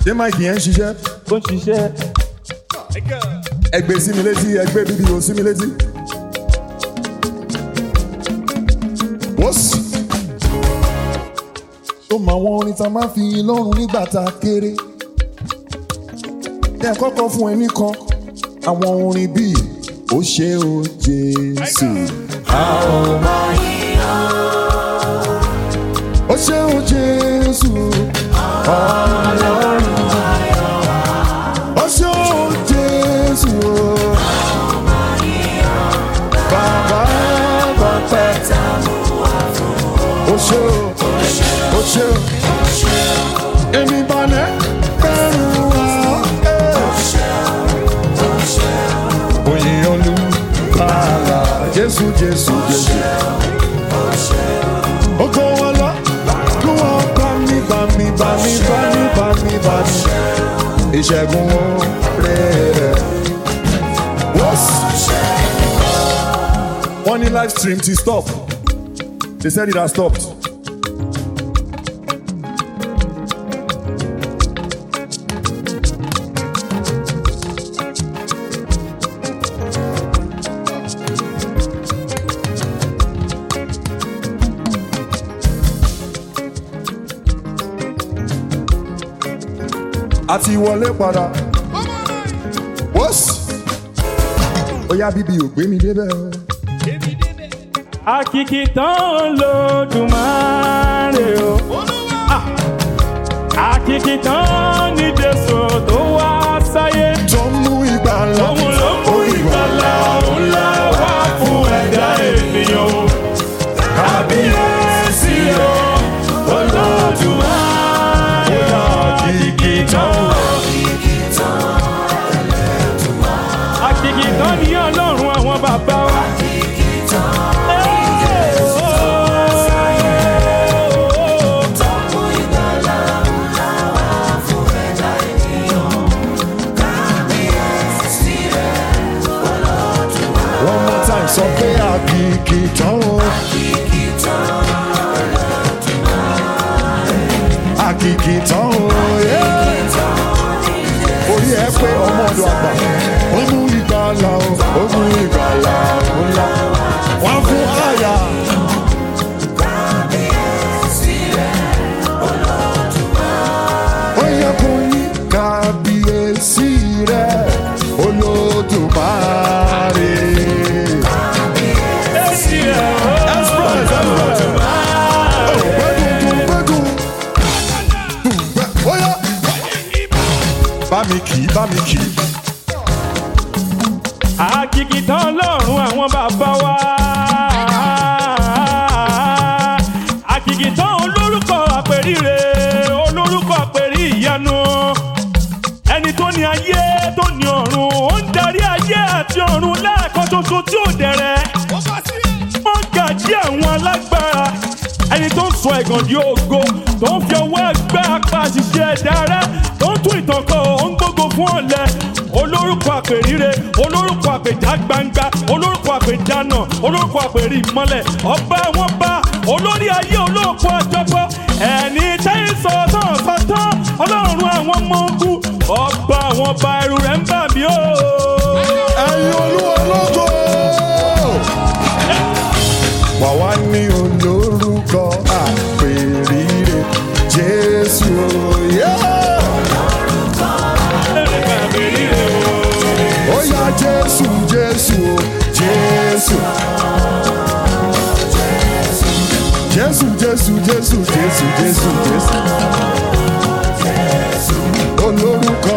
ṣé máìkì yẹn ń ṣiṣẹ́? Ó ń ṣiṣẹ́. Ẹ gbé sí mi létí, ẹ gbé fídíò sí mi létí. Wọ́n sì. Ó mọ àwọn orin tá a máa fi yin lọ́rùn nígbà tá a kéré. Ẹ kọ́kọ́ fún ẹ nìkan àwọn orin bíi ó ṣé o Jésù. A ò máa yíyan. Ó ṣé o Jésù. Ọlọ́run ayọ̀ wa. Ó ṣé o Jésù. A ò máa yíyan. Bàbá Ọpẹ́ tá a mú wá fún ọ. ó ṣé o. Ó ṣé o. Èmi balẹ̀ bẹ̀rù wa. Oyin Olúbàlà Jésù Jésù Jésù. Ògo wọn lọ, kí wọ́n bá mi. Ìṣẹ́gun rẹ̀. Wọ́n ní live stream ti stop. They said it has stopped. Àti wọlé padà. Wọ́sì. Ó yá bíbí ò gbé mi débẹ̀. Àkìkìtàn Olódùmarè o. Àkìkìtàn ní Jésù tó wá sáyé. Tó mú ìgbàlà. Òun ló mú ìgbàlà ńlá wá fún ẹ̀dá ènìyàn o. Kábíyèsí o, Olódùmarè o. Àkìkìtàn ní Ọlọ́run àwọn bàbá wa. Sọ pé àkìkìtàn o. Àkìkìtàn o. Orí ẹ pé ọmọ ọdún àgbà. Ó mú ìgbàlà o. Ó mú ìgbàlà ńlá. Wọ́n fún àyà. Ó yẹ kó ní kábíyèsí rẹ̀ Olódùmarè. Bá mi kì í. Àkìkìtàn Ọlọ́run àwọn bàbá wa. Àkìkìtàn olórúkọ àpèrire, olórúkọ àpèrí ìyanu. Ẹni tó ní ayé tó ní ọ̀run, ó ń darí ayé àti ọ̀run lẹ́ẹ̀kan ṣoṣo tí ò dẹ̀rẹ̀. Wọ́n gàjí àwọn alágbára. Ẹni tó ń sọ ẹ̀gàn di ògo, tó ń fi ọwọ́ ẹgbẹ́ apá àṣìṣe ẹ̀dá rẹ̀, tó ń tún ìtàn kọ, ó ń gbógo fún ọ̀lẹ. Olórúkọ àpèrire, olórúkọ àpèjà gbangba, olórúkọ àpèjánà, olórúkọ àpèrí ìmọ́lẹ̀, ọba wọn bá, olórí ayé olóòkú àjọpọ̀, ẹni tẹ́yìn sọ̀tàn Ọlọ́run àwọn ọmọ ogun, ọba àwọn ọba ẹrù rẹ̀ ń bà mí o. Ẹ̀yin Olúwa lógo. Wàá ní olórúkọ àpèrire Jésù òye. Ó yá Jésù Jésù o Jésù. Jésù Jésù Jésù Jésù Jésù Jésù. Olórúkọ.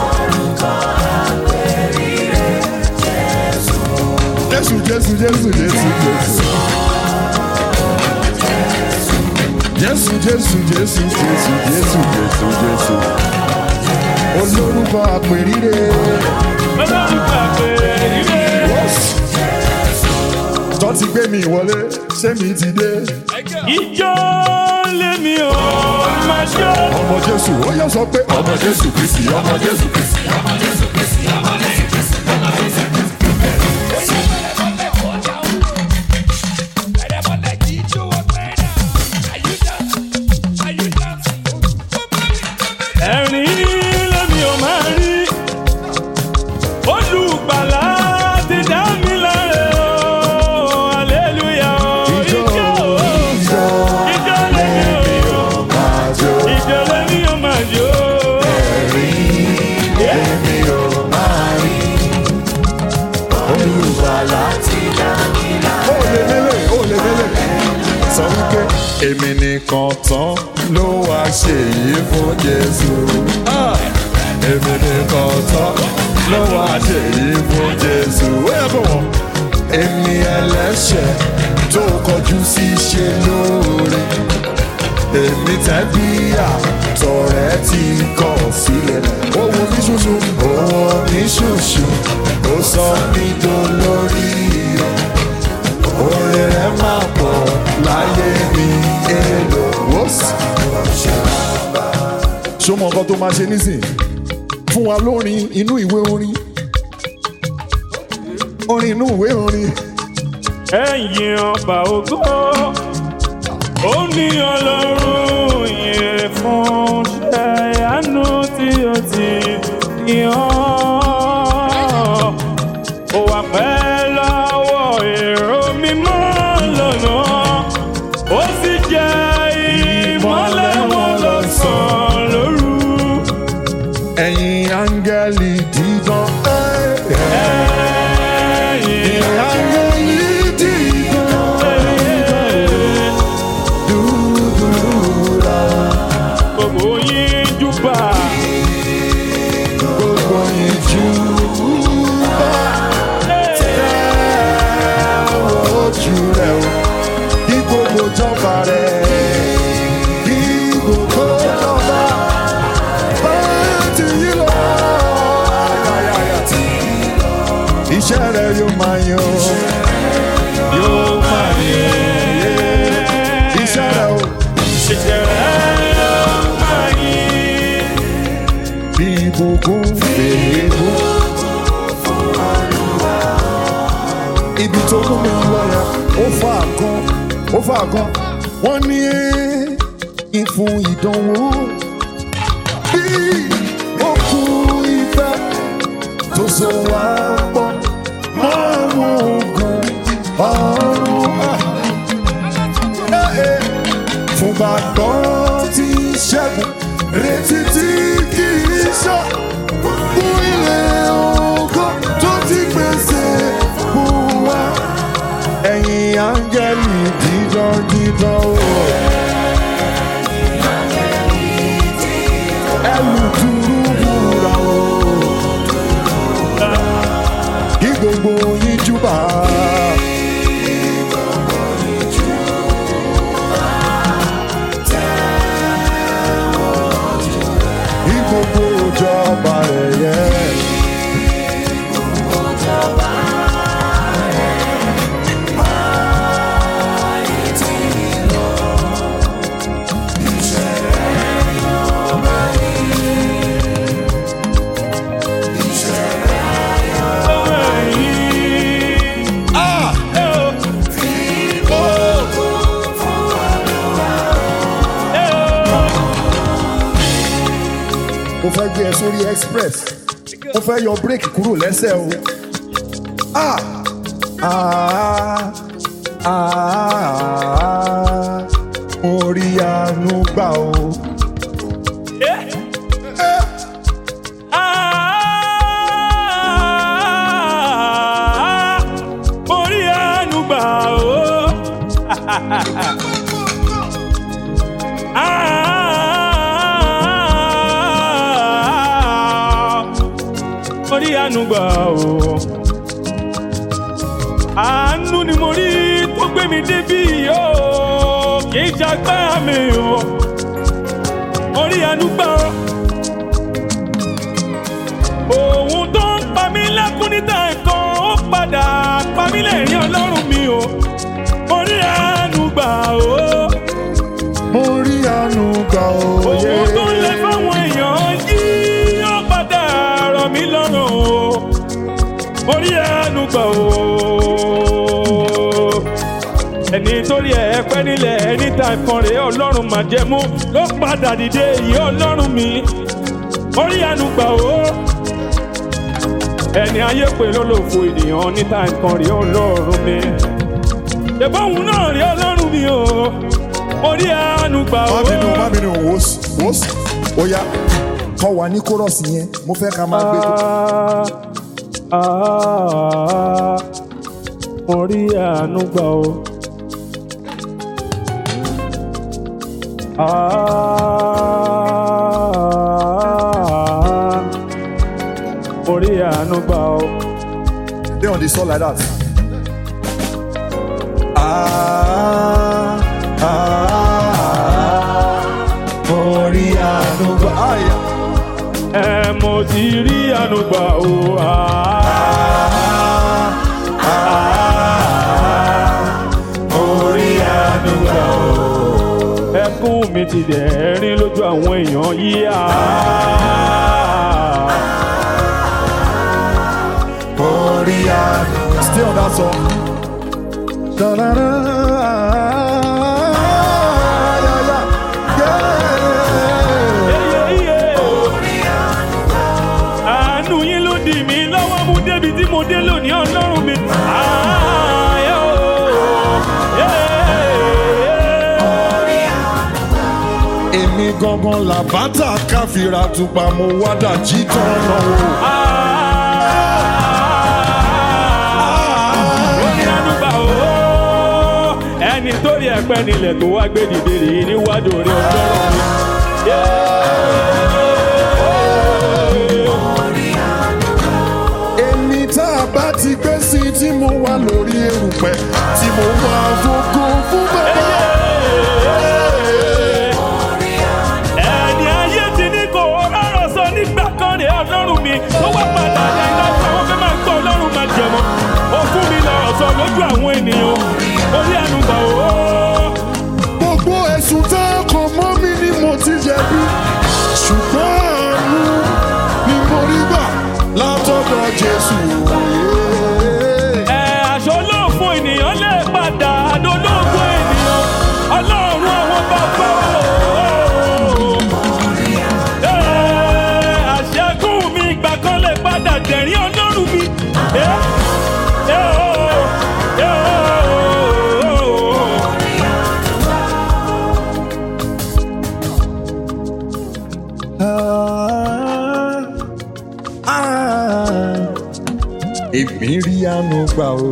Jésù Jésù Jésù Jésù Jésù. Jésù Jésù Jésù Jésù Jésù Jésù Jésù. Olórúkọ àpèrire. Olórúkọ àpèrire. Tó ti gbé mi wọlé, ṣé mi ti dé? Ìjọ lèmi ò máa jó. Ọmọ Jésù, ó yọ sọ pé ọmọ Jésù Kristi, ọmọ Jésù Kristi, ọmọ Jésù Kristi, ọmọ Jésù Kristi, ọmọ Jésù Kristi. Ẹ̀rín èmi nìkan tán ló wá ṣe yìí fún Jésù. Èmi nìkan tán ló wá ṣe yìí fún Jésù. Ó yẹ kó wọ́n. Èmi ẹlẹ́ṣẹ̀ tó kọjú sí ṣe lóore. Èmi tẹ́bí àtọ̀rẹ́ tí kọ̀ sílẹ̀. Ó wo mí ṣoṣo, ó wo mí ṣoṣo, ó sọ mí dolórí rẹ̀. Oore rẹ̀ máa pọ̀ láyé mi èlò. Ṣó mọ nǹkan tó máa ṣe nísìn? Fún wa lórin inú ìwé orin. Orin inú ìwé orin. Ẹ̀yin ọba ògo, ó ní Ọlọ́run yẹ fún ṣẹ́yánú tí ó ti yàn. Ó wà pẹ́ lọ́wọ́ èrò mímọ́ lọ́nà, ó sì jẹ́ ìmọ́lẹ̀ wọn lọ́sàn-án lóru. Ẹ̀yin áńgẹ́lì dídán. Ẹ̀yin áńgẹ́lì dídán. Dúdúrà. Gbogbo yín júbà. Gbogbo yín júbà. Tẹ́wọ́ ojú rẹ̀ o. Kí gbogbo jọba rẹ̀. Kí gbogbo jọba. Iṣẹ́ rẹ̀ yóò máa yan, yóò máa yan. Iṣẹ́ rẹ̀ o. Iṣẹ́ rẹ̀ yóò máa yìn. Bí ìbùkún fèébú. Ibi tó mú mi lọ yẹn, ó fà kan. Wọ́n ní ìfún ìdánwò. Bí òkun ìfẹ́ tó so wá pọ̀. Àwọn ogun ọ̀run fún gbàgbọ́ tí ṣẹ́gun retí tí kì í ṣọ́ fún ilé ògo tó ti pèsè fún wa. Ẹ̀yin áńgẹ́lì dídán dídán o. Ẹlùtùrù wúrà o. Kí gbogbo yín júbà. Kí gbogbo jọba rẹ̀ yẹ. Mo fẹ́ gbé ẹ sórí express. Mo fẹ́ yọ bírèkì kúrò lẹ́sẹ̀ o. Mo rí àánú gbà o. Mo rí àánú gbà o. Mo rí àánú gbà o. Àánú ni mo rí tó gbé mi débí o, kì í ṣagbára mi o. Mo rí àánú gbà o. Òun tó ń pa mí lẹ́kún níta nǹkan ó padà pa mí lẹ́rìn Ọlọ́run mi o. Mo rí àánú gbà o. Mo rí àánú gbà o. Òun tó ń lẹ fáwọn èèyàn yìí ó padà rọ̀ mí lọ́rùn o. Mo rí àánú gbà o. Ẹni torí ẹ pẹ́ nílẹ̀ ẹni tá nǹkan rẹ̀ Ọlọ́run máa jẹ mú ló padà dìde yìí Ọlọ́run mi. Mo rí àánú gbà o. Ẹni ayé pè lólòfò ènìyàn níta nǹkan rẹ̀ Ọlọ́run mi. Ṣèbóhùn náà rí Ọlọ́run mi o. Mo rí àánú gbà o. Má bínú wòs. Ó yá kọ́ wa ní kórọ̀sì yẹn. Mo fẹ́ ká máa gbé tó. Mo rí àánú gbà o. Orí àánú gbà ó. Stay on the soul like that. Orí àánú gbà. Mo ti rí àánú gbà ó. Orí àánú gbà ó. Ẹkún mi ti dẹ̀rín lójú àwọn èèyàn yìí. Orí àánú. Stay on that song. Da-da-da. Àánú yín ló dì mí lọ́wọ́ mú débi tí mo dé lónìí Ọlọ́run mi. Èmi gangan làbátà káfíra tupa mo wá dàjí tọ́nà o. Orí àánú gbà ó. Ẹni tó rí ẹ̀pẹ́ nílẹ̀ tó wá gbé dìde rèé níwájú orí Ọlọ́run mi. Èmi tá a bá ti gbé sí tí mo wà lórí erùpẹ̀ tí mo wà fògo fún bàbá. Ẹni ayé ti ní kò rọrọ̀ sọ nígbà kan rè Ọlọ́run mi tó wá padà ní láti àwọn fẹ́ máa gbọ́ Ọlọ́run máa jẹ̀mọ́. Ó fún mi lọ́rọ̀ sọ lójú àwọn ènìyàn. Orí àánú gbà ó. Gbogbo ẹ̀sùn tá a kàn mọ́ mi ni mo ti jẹ̀bi. Ṣùgbọ́n àánú ni mo rí gbà látọ̀dọ̀ Jésù. Aṣọ olóògùn ènìyàn lè padà dolóògùn ènìyàn. Ọlọ́run àwọn bàbá àṣẹ́gun mi ìgbà kan lè padà dẹ̀rín Ọlọ́run mi. Èmi rí àánú gbà ó.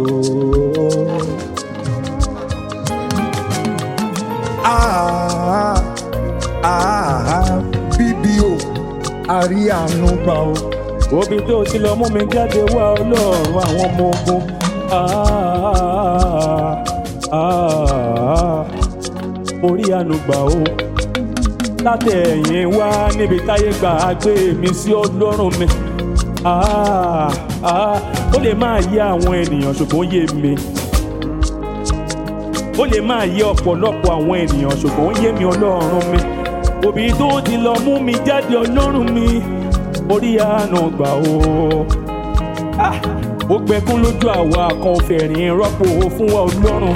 Bíbí o, a rí àánú gbà ó. Òbí tó ti lọ mú mi jáde wá Ọlọ́run àwọn ọmọ ogun. Orí àánú gbà ó. Látẹ̀yìn wá níbi táyé gbà á gbé mi sí Ọlọ́run mi. Ó lè máa yé àwọn ènìyàn ṣùgbọ́n yé mi. Ó lè máa yé ọ̀pọ̀lọpọ̀ àwọn ènìyàn ṣùgbọ́n yé mi Ọlọ́run mi. Òbí tó ti lọ mú mi jáde Ọlọ́run mi. Orí àánú gbà ó. Ó gbẹkún lójú àwa kan fẹ̀rín rọ́pò fún wa Ọlọ́run.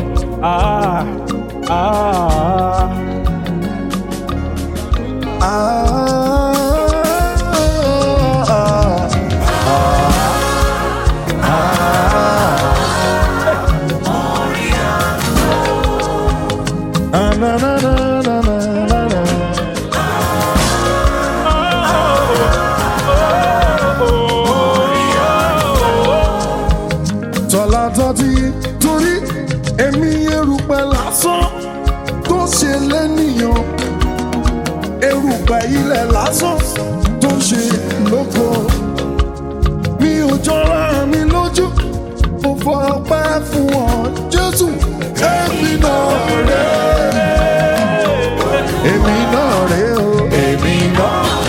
Tọ́látọ́tí torí èmi erùpẹ̀ lásán tó ṣe lẹ́nìyàn, erùpẹ̀ ilẹ̀ lásán tó ṣe lóko. Mi ò jọra mi lójú, mo fọ ọpẹ́ fún ọ Jésù. Èmi náà rè é, èmi náà rè é o, èmi náà.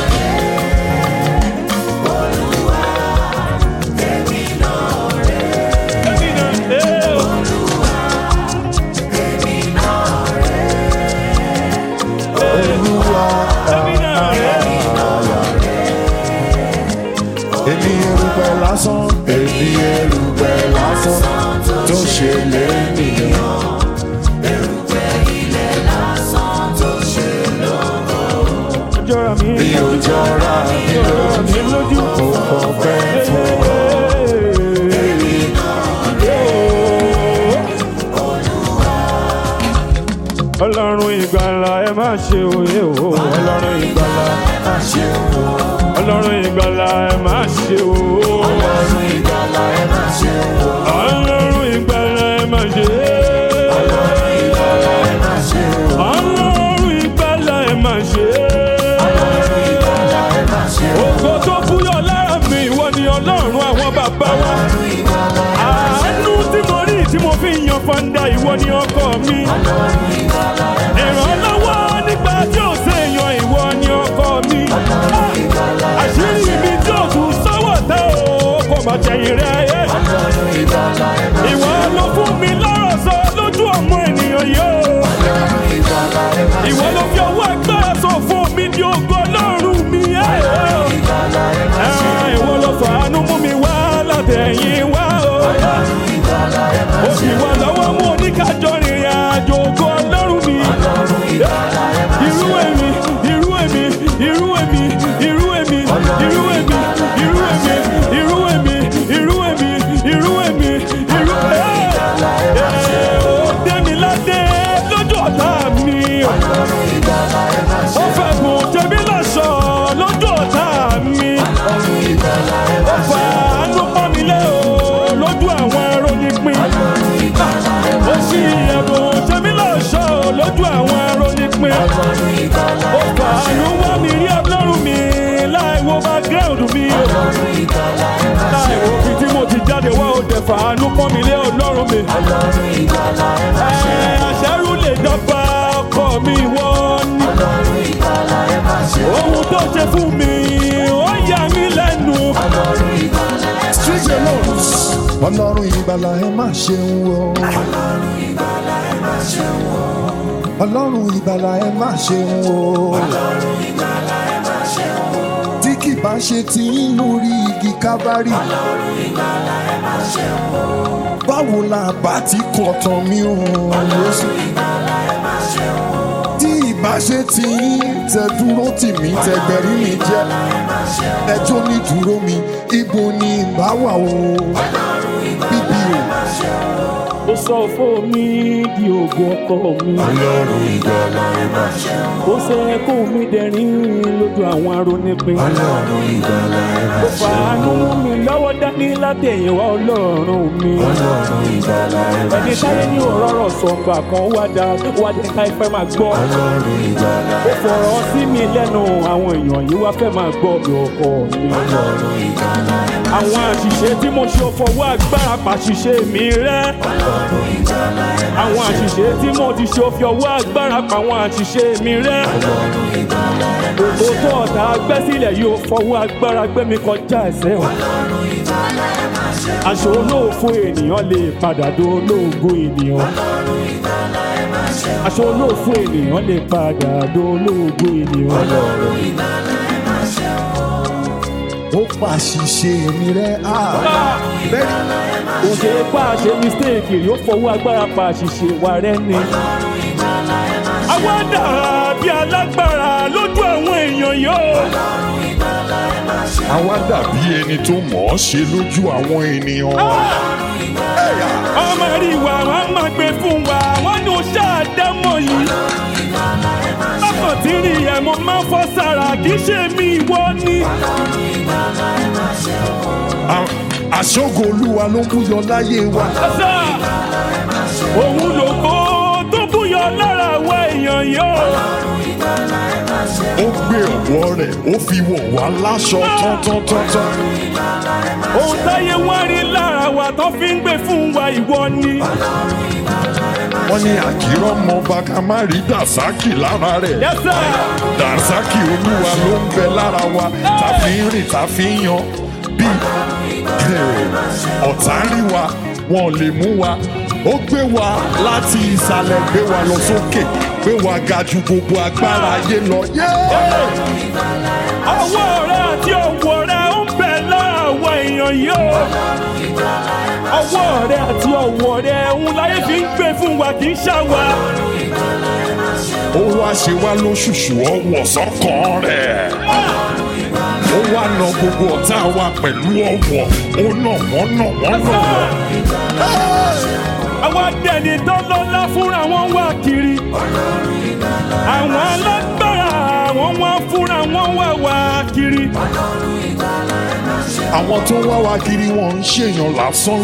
Èmi erùpẹ̀ lásán, èmi erùpẹ̀ lásán tó ṣe lẹ́nìyàn. Erùpẹ̀ ilẹ̀ lásán tó ṣe lóko. Mi ò jọra mi lójú, mo fọpẹ́ fún ọ. Ọlọ́run ìgbàlà ẹ má ṣe òye o. Ọlọ́run ìgbàlà ẹ má ṣe o. Ọlọ́run ìgbàlà ẹ má ṣe o. Ọlọ́run ìgbàlà ẹ má ṣe o. Ọlọ́run ìgbàlà ẹ má ṣe. Ọlọ́run ìgbàlà ẹ má ṣe o. Ọlọ́run ìgbàlà bàbá wa. Àánú tí mo rí tí mo fi yan fanda ìwọ ni ọkọ mi. Ìrànlọ́wọ́ nígbà tí ò séèyàn ìwọ ni ọkọ mi. Àṣírí mi tí ò tún sọ́wọ́ tẹ́ o kò má jẹ̀yìn rẹ̀ yé. Ìwọ ló fún mi lọ́rọ̀ sọ lójú ọmọ ènìyàn yóò. Ìwọ ló fi ọwọ́ agbára sọ fún mi di ògo Ọlọ́run mi. Ìwọ ló fàánú mú mi wá látẹ̀yìn wá o. Ó sì wà lọ́wọ́ mú oníkájọ rìnrìn àjò ògo Ọlọ́run mi. Irú èmi, irú èmi, irú èmi, irú èmi, irú èmi, irú èmi, irú èmi, irú èmi, irú èmi, irú ó dé mi ládé lójú ọ̀tá mi. Ó fẹ́ gùn tèmi lọ́ṣọ̀ lójú ọ̀tá mi. Ó fà ánú pọ́n mi lé o lójú àwọn arónípin. Ó sì ẹ̀bùn tèmi lọ́ṣọ̀ lójú àwọn arónípin. Ó fà ánú wá mi rí Ọlọ́run mi láì wo background mi. Láì wo fi tí mo ti jáde wá ó dẹ̀ fà ánú pọ́n mi lé Ọlọ́run mi. Àṣẹ́rù lè dọ́gba ọkọ mi wọ́n ní. Ohun tó ṣe fún mi ó yà mí lẹ́nu. Street alone. Ọlọ́run ìgbàlà ẹ má ṣeun o. Ọlọ́run ìgbàlà ẹ má ṣeun o. Tí kì bá ṣe ti ń lórí igi Kábárì. Báwo la bá ti kọ̀ tán mi o? Tí ìbá ṣe ti ń tẹ dúró tì mí tẹgbẹ̀rí mi jẹ́. Ẹjọ́ ní dúró mi, ibo ni ìbá wà o? Bíbí o. Ó sọ fún mi di ògo ọkọ mi. Ọlọ́run ìgbàlà ẹ má ṣeun o. Ó ṣe kó mi dẹ̀rín lójú àwọn arónípin. Ọlọ́run ìgbàlà ẹ má Ó fàánú mú mi lọ́wọ́ dání látẹ̀yìnwá Ọlọ́run mi. Ọlọ́run ìgbàlà ẹ má Ẹni táyé ní òróró sọ̀gbà kan wá dé ká ìfẹ́ máa gbọ́. Ọlọ́run ìgbàlà Ó fọ̀rọ̀ sí mi lẹ́nu àwọn èèyàn yìí wá fẹ́ máa gbọ́ bí ọkọ mi. Ọlọ́run ìgbàlà ẹ má Àwọn àṣìṣe tí mo ṣe fọwọ́ agbára pàṣìṣe mi rẹ́. Ọlọ́run ìgbàlà ẹ má Àwọn àṣìṣe tí mo ti ṣe fi ọwọ́ agbára pa àwọn àṣìṣe mi rẹ́. Ọlọ́run ìgbàlà ẹ má Òkò tó ọ̀tá gbẹ́ sílẹ̀ yóò fọwọ́ agbára gbé mi kọjá ẹsẹ̀ wọn. Ọlọ́run ìgbàlà ẹ má ṣeun o. Aṣọ olóòfo ènìyàn lè padà do olóògo ènìyàn. Ọlọ́run ìgbàlà ẹ má ṣeun o. Aṣọ olóòfo ènìyàn lè padà do olóògo ènìyàn. Ọlọ́run ìgbàlà ẹ má ṣeun o. Ó pàṣìṣe mi rẹ́ bẹ́ẹ̀ Kò ṣe é pa àṣe mistake rí ó fọwọ́ agbára pa àṣìṣe wa rẹ́ ni. Àwa dàrá bí alágbára lójú àwọn èèyàn yóò. àwa dàbí ẹni tó mọ̀ ọ́ ṣe lójú àwọn ènìyàn. Ọmọ rí wa wọ́n máa gbé fún wa wọ́n ní o ṣáàdámọ̀ yìí. Bákan tí rí ẹ̀ mo máa ń fọ́ sára kì í ṣe mi ìwọ ni. Àṣọ́go Olúwa ló búyọ láyé wa. Ọ̀sà òun lògo tó búyọ lára wa èèyàn yóò. Ó gbé ọ̀wọ́ rẹ̀ ó fi wọ̀ wá láṣọ tán. Ohun táyé wá rí lára wa tó fi ń gbé fún wa ìwọ ni. Wọ́n ní àkìrọ̀ mọ bàkà má rí dàsákì lára rẹ̀. Yes sir. Dàsákì Olúwa ló ń bẹ lára wa tá fi ń rìn tá fi ń yan bí ọ̀tá rí wa wọn ò lè mú wa. Ó gbé wa láti ìsàlẹ̀ gbé wa lọ sókè gbé wa ga ju gbogbo agbára ayé lọ. Ọwọ́ rẹ àti ọwọ́ rẹ ń bẹ lára àwọn èèyàn yóò. Ọwọ́ rẹ àti ọwọ́ rẹ ń láyé fi ń gbé fún wa kì í ṣàwà. Ó wá ṣe wá lóṣùṣù ọwọ́ sọ́kàn rẹ̀. Ó wá na gbogbo ọ̀tá wa pẹ̀lú ọwọ́. Ó nà wọ́n nà wọ́n nà wọ́n. Àwọn adẹ́ni tó lọ́lá fúnra wọn wá kiri. Àwọn alágbára àwọn wọn fúnra wọn wá kiri. Àwọn tó wá wa kiri wọn ń ṣèyàn lásán.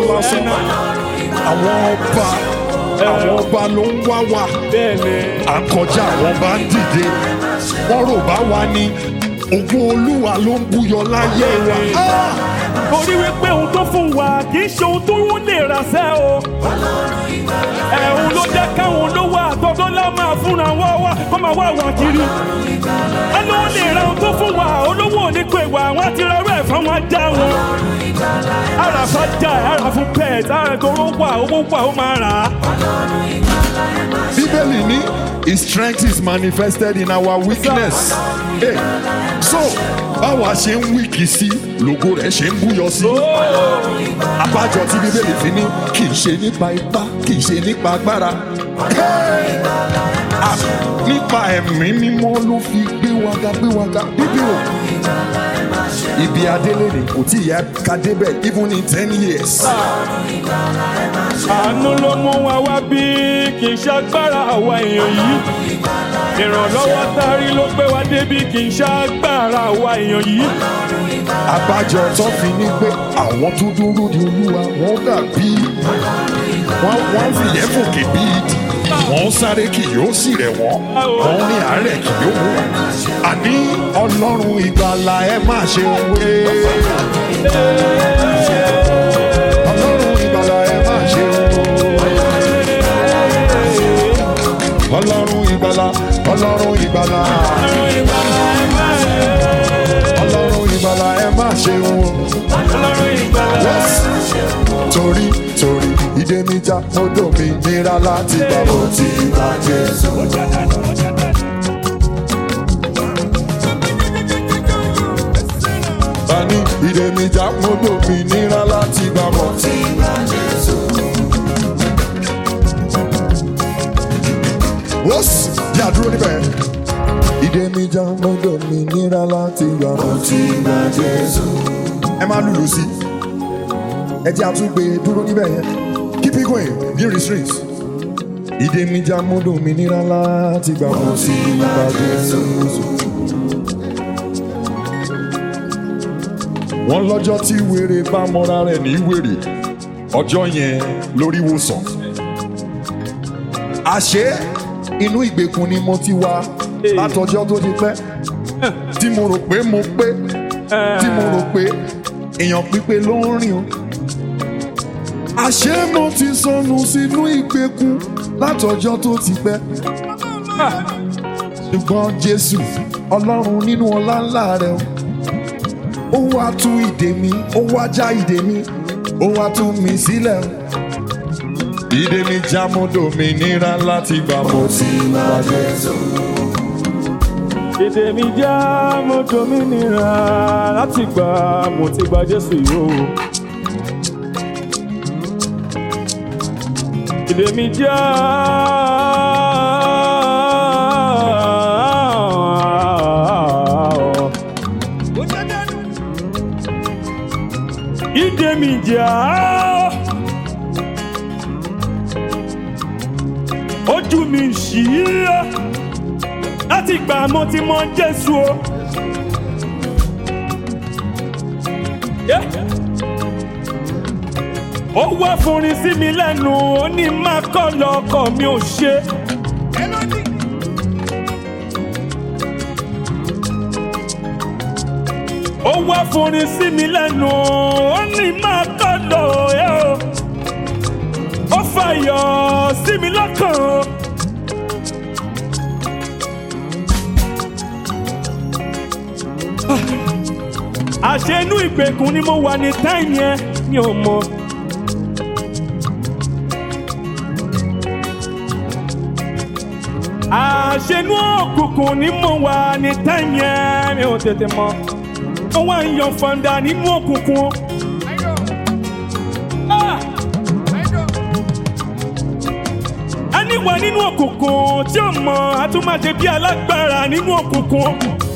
Àwọn ọba ló ń wá wa. Bẹ́ẹ̀ni. À ń kọjá àwọn bá ń dìde. Wọ́n rò bá wa ní ògo Olúwa ló ń búyọ láyé wa. torí wípé ohun tó fún wa kì í ṣe ohun tó wọ́n lè rà sẹ́ o. ẹ̀hún ló jẹ́ káwọn olówó àtọ́dọ́lá máa fúnra wọ́n wá kó máa wá wà kiri. ẹni wọ́n lè ra ohun tó fún wa olówó ò ní pé wà wọ́n ti rọrọ ẹ̀ fún wọn já wọn. ara fàjà ara fún pet ara ìgboro wà owó wà ó máa rà á. Bíbélì ní his strength is manifested in our weakness. Hey, so báwa ṣe ń wíkì sí lògo rẹ̀ ṣe ń búyọ sí. Àbájọ tí Bíbélì fi ní kì í ṣe nípa ipá kì í ṣe nípa agbára. Nípa ẹ̀mí mímọ́ ló fi gbé waga Bíbélì. Ibi adélé ni kò tí ìyá ká débẹ̀ even in 10 years. Àánú ló mú wa wá bí kì í ṣagbára àwa èèyàn yìí. Ìrànlọ́wọ́ tárí ló gbé wa débi kì í ṣagbára àwa èèyàn yìí. Àbájọ tó fi ní pé àwọn tó dúró di Olúwa wọ́n dàbí wọ́n fìyẹ́ fòkè bí ìdí. Wọ́n sáré kì yóò sì rẹ̀ wọ́n. Wọ́n ní àárẹ̀ kì yóò mú wọn. Àní Ọlọ́run ìgbàlà ẹ má ṣe wé. Ọlọ́run ìgbàlà ẹ má ṣe wé. Ọlọ́run ìgbàlà Ọlọ́run ìgbàlà Ọlọ́run ìgbàlà ẹ má ṣe wé. Torí ìdè mi já mọ́dọ̀ mi nira láti gbà mo ti bá Jésù. Bani ìdè mi já mọ́dọ̀ mi nira láti gbà mo ti bá Jésù. Wọ́sì yà dúró níbẹ̀. Ìdè mi já mọ́dọ̀ mi nira láti gbà mo ti bá Jésù. Ẹ máa lùlù sí. Ẹ jẹ́ àtúgbè dúró níbẹ̀ yẹn. Keep it going, be restrained. Ìdè mi já mọ́dọ̀ mi nira láti gbà mo ti bá Jésù. Wọ́n lọ́jọ́ tí wèrè bá mọ́ra rẹ̀ ní wèrè, ọjọ́ yẹn lórí wòsàn. Àṣé inú ìgbèkùn ni mo ti wá látọjọ́ tó ti pẹ́. Tí mo rò pé mo pé, tí mo rò pé èèyàn pípé ló ń rìn o. Àṣé mo ti sọnù sínú ìgbèkùn látọjọ́ tó ti pẹ́. Ṣùgbọ́n Jésù Ọlọ́run nínú ọlá ńlá rẹ̀ ó wá tú ìdè mi, ó wá já ìdè mi, ó wá tú mi sílẹ̀. Ìdè mi já mo dòmìnira láti gbà mo ti bá Jésù. Ìdè mi já mo dòmìnira láti gbà mo ti bá Jésù yóò. Ìdè mi já ìdè mi já ojú mi ṣí láti gbà mo ti mọ Jésù o. Ó wá fúnrin sí mi lẹ́nu ó ní má kọ́ lọ́kọ̀ mi ò ṣe. Ó wá fúnrin sí mi lẹ́nu ó ní má kọ́ lọ́ ẹ̀ o. Ó fàyọ̀ sí mi lọ́kàn o. Àṣé inú ìgbèkùn ni mo wà ní táìmù yẹn mi ò mọ̀. Àṣé inú òkùnkùn ni mo wà ní táìmù yẹn mi ò tètè mọ̀. Mo wá ń yan fàǹdà nínú òkùnkùn. Ẹni wà nínú òkùnkùn tí ó mọ̀ a tún máa ṣe bí alágbára nínú òkùnkùn.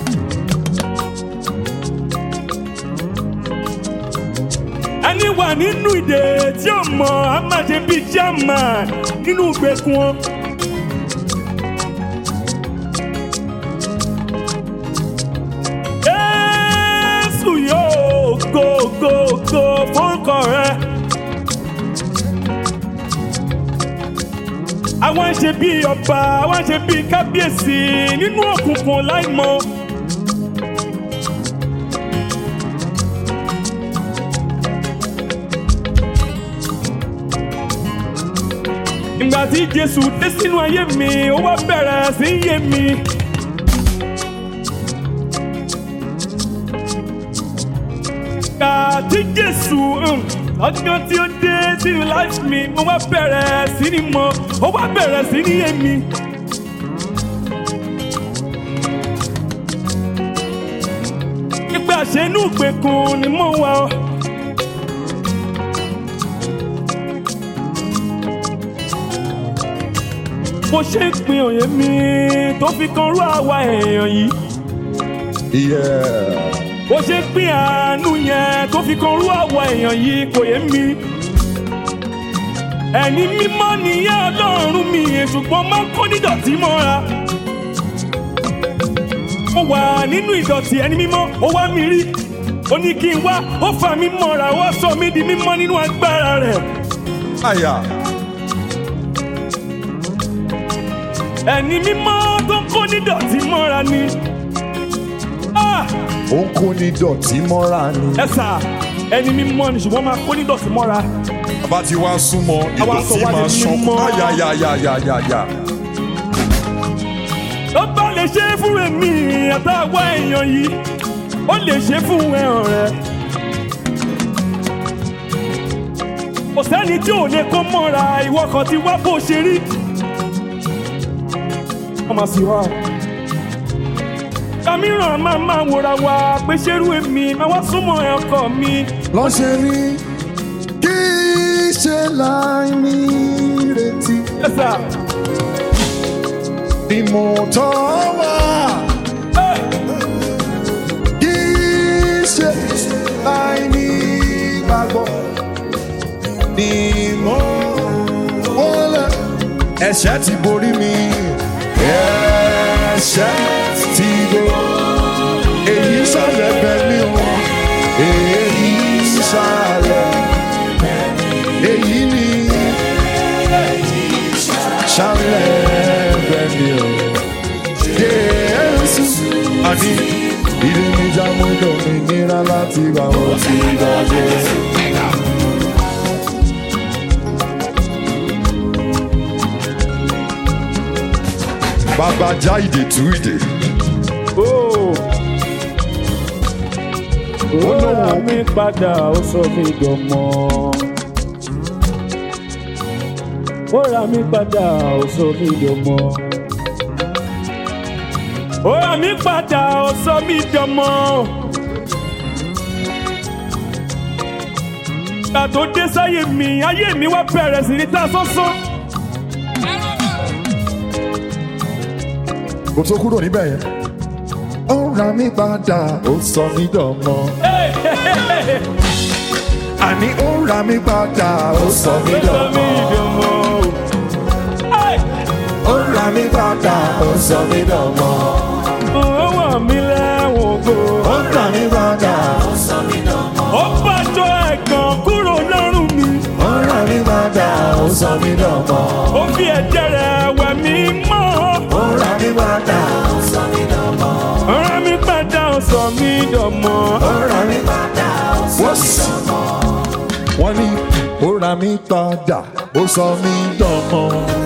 Ẹni wà nínú ìdè tí ó mọ̀ a máa ṣe bí jámà nínú ìgbèkùn. Jésù yóò go fórúkọ rẹ̀. Àwọn ṣe bí ọba, àwọn ṣe bí kábíyèsí nínú òkùnkùn láìmọ̀. ìgbà tí Jésù dé sínú ayé mi ó wá bẹ̀rẹ̀ sí yé mi. ìgbà tí Jésù ọjọ́ tí ó dé sínú life mi ó wá bẹ̀rẹ̀ sí ní mọ̀ ó wá bẹ̀rẹ̀ sí ní yé mi. nígbà ṣe inú ìgbèkùn ni mo wà ọ́. bó ṣe ń pín òye mi tó fi kan rú àwa èèyàn yìí. bó ṣe ń pín àánú yẹn tó fi kan rú àwa èèyàn yìí kò yé mi. ẹni mímọ́ nìyẹn Ọlọ́run mi ṣùgbọ́n máa ń kó nídọ̀tí mọ́ra. mo wà nínú ìdọ̀tí ẹni mímọ́ ó wá mi rí ó ní kí n wá ó fà mí mọ́ra ó wá sọ mí di mímọ́ nínú agbára rẹ̀. Àyà. ẹni mímọ́ tó ń kó ní dọ̀tí mọ́ra ni. Ó ń kó ní dọ̀tí mọ́ra ni. ẹ sà ẹni mímọ́ ni ṣùgbọ́n máa kó ní dọ̀tí mọ́ra. Bàbá ti wá súnmọ́ ìdọ̀tí máa ṣàn kú. Àyà. ó bá lè ṣe é fún èmi àtàwọn èèyàn yìí ó lè ṣe é fún ẹ̀hàn rẹ̀. kò sẹ́ni tí ò lè kó mọ́ra ìwọ kan ti wá bó ṣe rí. ọmọ sí wa. kàmíràn máa wòra wa pé ṣerú èmi máa wá súnmọ́ ọkọ mi. lọ́sẹ̀ rí kí ṣe láì ní retí. Yes, sir. ìmọ̀tọ́ wà kí ṣe láì ní gbàgbọ́. ìmọ̀ wọlé ẹ̀ṣẹ̀ ti borí mi. ẹ̀ṣẹ̀ ti borí èyí sálẹ̀ bẹ̀ mí o. èyí sálẹ̀ èyí ni sálẹ̀ bẹ̀ mí o. Jésù àní ìdíjà mú dòmìnira láti bá wọn ti gbàgbé. Bàbá já ìdè tú ìdè. Ó rà mí padà ó sọ mí dọmọ. Ó rà mí padà ó sọ mí dọmọ. Ó rà mí padà ó sọ mí dọmọ. Ìgbà tó dé sáyé mi, ayé mi wá bẹ̀rẹ̀ sí ní ta sánsán. Kò tó kúrò níbẹ̀ yẹn. Ó rà mí padà, ó sọ mí dọmọ. Àní ó rà mí padà, ó sọ mí dọmọ. Ó rà mí padà, ó sọ mí dọmọ. Ó wà mí lẹ́wọ̀n gbò. Ó rà mí padà, ó sọ mí dọmọ. Ó bàjọ́ ẹ̀gàn kúrò lọ́rùn mi. ó rà mí padà, ó sọ mí dọmọ. Ó fi ẹ̀jẹ̀ rẹ̀ wẹ̀ mí mọ́. Ó rà mí padà, Ó sọ mí dọmọ. Ó rà mí padà ó sọ mí dọmọ. ó rà mí Padà ó sọ mí dọmọ. wọ́n ní ó rà mí padà, ó sọ mí dọmọ.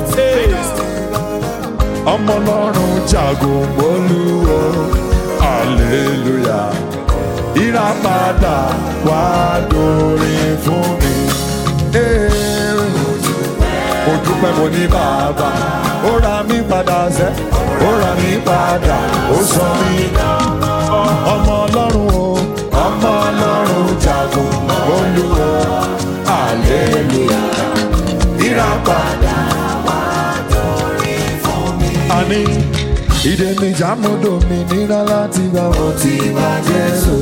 Ọmọ Ọlọ́run jagun Olúwo, hallelujah. Ìràpadà wá dórin fún mi. Mo dúpẹ́ mo ní bàbá, ó rà mí padà sẹ́, ó rà mí padà, ó sọ mí dọmọ. Ọmọ Ọlọ́run o, ọmọ Ọlọ́run jagun Olúwo, hallelujah. Ìràpadà àní ìdè mi jàmúdò mi nira láti gbà wọ́n ti bá Jésù.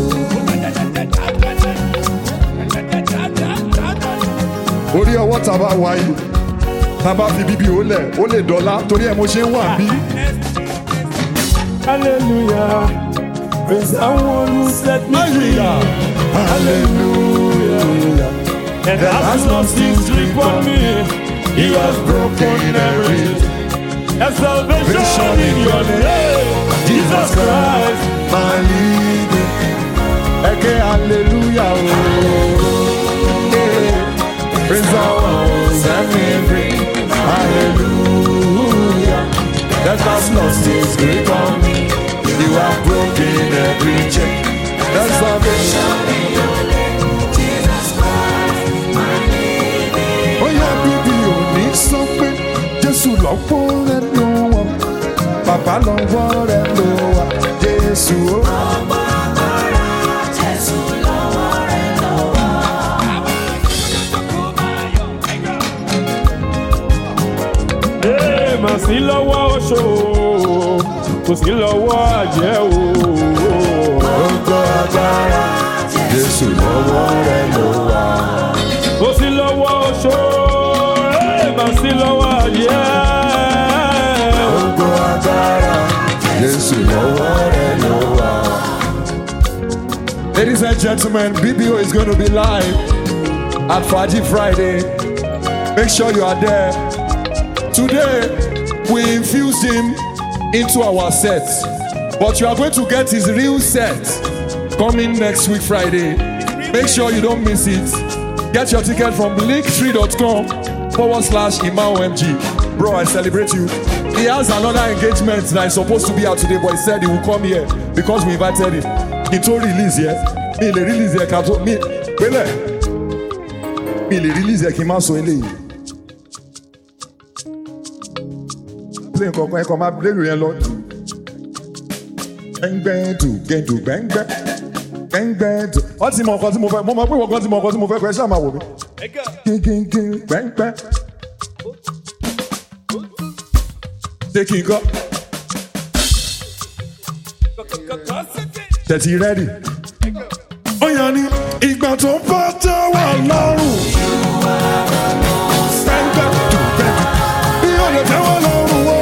Orí ọwọ́ tá a bá wá yìí, tá a bá fi bíbí ó lè dọ́là torí ẹ̀ mo ṣe ń wà bí. Hallelujah, praise the one who set me free. Hallelujah. And has lost his grip on me. He has broken everything. There's salvation in your name, Jesus Christ. My leader, eke hallelujah, oh, praise the one who set me free. Hallelujah. reject. That's salvation. Oh yeah, baby, you need something. Jésù lọ́wọ́ rẹ̀ ló wà. Bàbá lọ́wọ́ rẹ̀ ló wà. Jésù o. Mà sí lọ́wọ́ oṣó, kò sí lọ́wọ́ àjẹ́ o. Gbogbo agbára Jésù lọ́wọ́ rẹ̀ ló wà. Kò sí lọ́wọ́ oṣó, mà sí lọ́wọ́ àjẹ́. Gbogbo agbára Jésù lọ́wọ́ rẹ̀ ló wà. Ladies and gentlemen, BBO is going to be live at Faji Friday. Make sure you are there. Today, we infused him into our set, but you are going to get his real set coming next week Friday. Make sure you don't miss it. Get your ticket from linktree.com/ImaoMG. Bro, I celebrate you. He has another engagement that is supposed to be out today, but he said he will come here because we invited him. He told release here. Me le release here. Me le release here. Kima so ele. Play nǹkan ẹ̀kọ́ máa bléèrè yẹn lọ. Gbẹ́ngbẹ́ndù. Wọ́n ti mọ nǹkan tí mo fẹ́. Mo mọ pé wọ́n kan ti mọ nǹkan tí mo fẹ́ kọ́ ẹ ṣáà máa wò mí. Gbẹ́ngbẹ́. Ṣé kí n kọ́? Tẹ̀sí rẹ́dì. Ó yàn ní ìgbà tó bá tẹ́ wà lọ́rùn. Gbẹ́ngbẹ́ndù. Bí ó lè tẹ́ wà lọ́rùn wọ́n.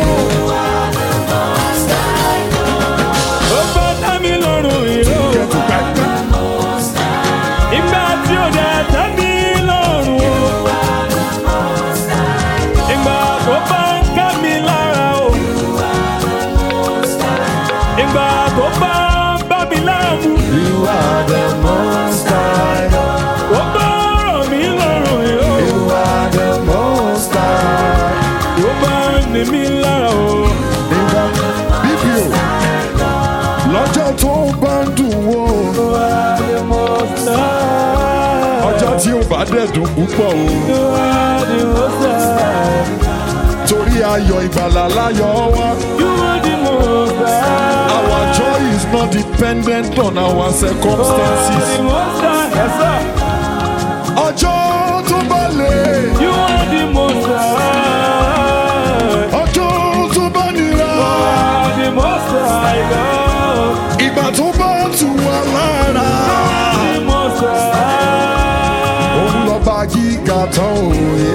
Lọ́jọ́ tó bá ń dùn wò. Ọjọ́ tí ó bá dẹ̀ dùn púpọ̀ o. Torí ayọ̀ ìgbàlà láyọ̀ wá. Our joy is not dependent on our circumstances. Ọjọ́ tó bá lè. Ọjọ́ tó bá nira. Ìgbà tó bá tù wá lára. Òun lọ bá gíga tán òye.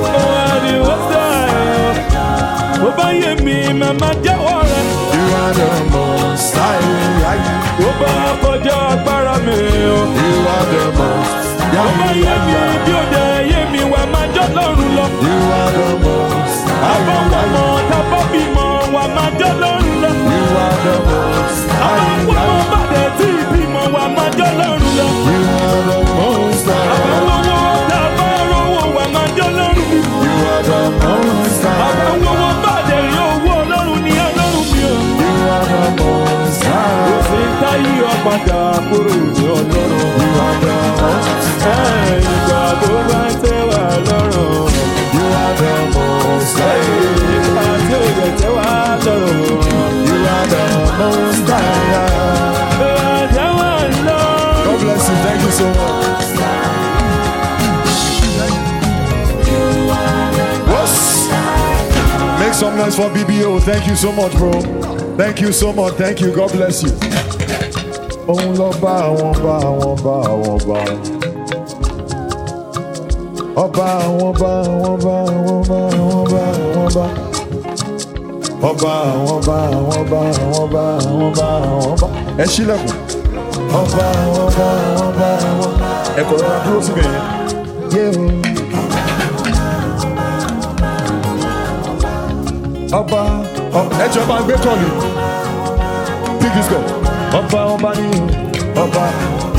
Ó bá yé mi, màmá jẹ́wọ́ rẹ̀. You are the most high. Ó bá kọjá agbára mi o. You are the most high. Ó bá yé mi bí ó dẹ̀ yé mi wà máa jọ́ lọ́rùn lọ. You are the most high. Àbọ̀wọ̀mọ̀ tàbọ̀ bímọ wà máa jọ́ lọ́rùn lọ. You are the most high. Àbọ̀wọ̀mọ̀ bàdẹ̀ tí ìbímọ wà máa jọ́ lọ́rùn lọ. You are the most high. Àbọ̀wọ̀mọ̀ tàbọ̀ rówó wà máa jọ́ lọ́rùn mi. You are the most high. Àbọ̀wọ̀mọ̀ bàdẹ̀ rí owó ọlọ́run ní ọlọ́run mi o. You are the most high. Kò sí táyé ọ̀padà kúrò ní ọlọ́run. You are the most high. Ìgbà tó bá ń tẹ́ wà lọ́rùn. You are the most high. Ìgbà tí ó yẹ tẹ́ wà lọ́rùn. You are the most high. God bless you. Thank you so much. Whoosh. Make some noise for BBO. Thank you so much, bro. Thank you so much. Thank you. God bless you. Òun lọ bá àwọn bá àwọn bá àwọn bá. Ọba àwọn bá àwọn bá àwọn bá àwọn bá àwọn bá. Ọba àwọn bá àwọn bá àwọn bá àwọn bá àwọn bá. Ẹ ṣílẹ̀kùn. Ọba àwọn bá àwọn bá àwọn bá. Ẹ kò rọra dúró síbẹ̀ yẹn. Ọba ẹjọ́ bá gbé kọ́ọ̀lù. Pick this call. Ọba ní ọba.